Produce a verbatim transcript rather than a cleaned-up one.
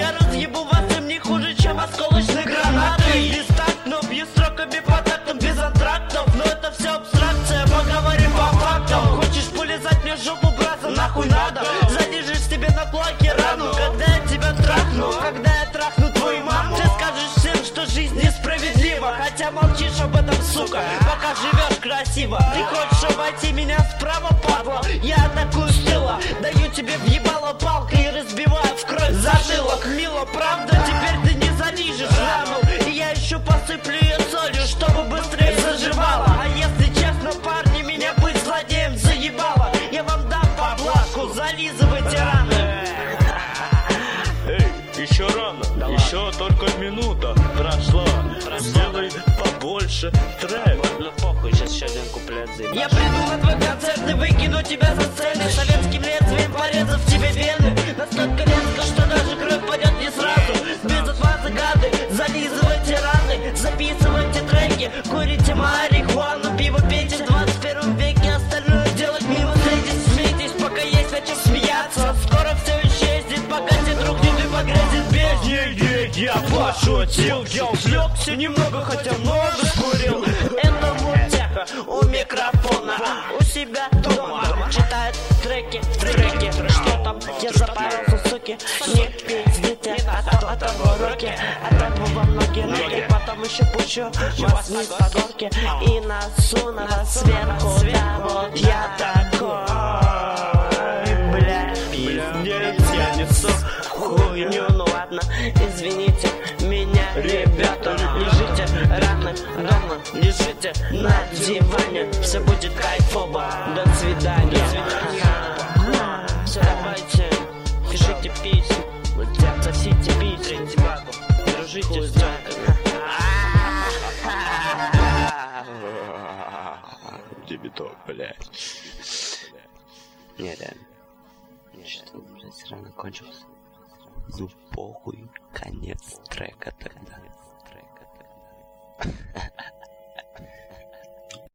Я разъебу вас им не хуже, чем осколочные гранаты. Без тактов, бью строками по тактам, без антрактов. Но это все абстракция, поговорим по фактам. Хочешь полезать мне в жопу, браться нахуй надо. Залежишь себе на плаке рану, когда я тебя трахну. Когда я трахну твою маму, ты скажешь всем, что жизнь несправедлива. Хотя молчишь об этом, сука, пока живешь красиво. Ты хочешь обойти меня справа, падла? Я атакую с тыла, даю тебе въебало палкой и разбиваю в кровь затылок. Мило, правда, теперь ты не залижешь рану. И я еще посыплю ее солью, чтобы быстрее заживала. А если честно, парни, меня быть злодеем заебало. Я вам дам по бласку, зализывайте раны. Эй, еще рано, еще только минута прошла. Сделай побольше трек. Ну похуй, сейчас еще один куплет заебашь. Я приду на твой концерт и выкину тебя за сцены, советским лезвием порезав тебе вены. Настолько резко, что даже кровь пойдет не сразу. Без отваза, гады, зализывайте раны, записывайте треки, курите марихуану, пиво пейте в двадцать первом веке. Остальное делать мимо, садитесь, смейтесь, пока есть о чем смеяться. Скоро все исчезнет, пока те друг не погрязит без. Не-не, я пошутил, я увлекся немного, хотя много скурил. Это мультяха у микрофона, у себя дома читает треки, треки. Что там, я запарился, суки. Не пиздите, а то, а то в уроке, а то вам ноги. И потом еще пущу вас вниз по горке и насуну вас сверху. Да, вот я такой, бля, Пиздец, я несу хуйню. Ну ладно, извините меня, ребята. Лежите рано дома, лежите на диване. Все будет кайфово, до свидания. Все, давайте, пишите письма, сосите письма, дружите с джаками. Дебиток, блядь. Не, реально. Что, блядь, все равно кончился. Ну похуй, конец трека тогда. Конец трека тогда.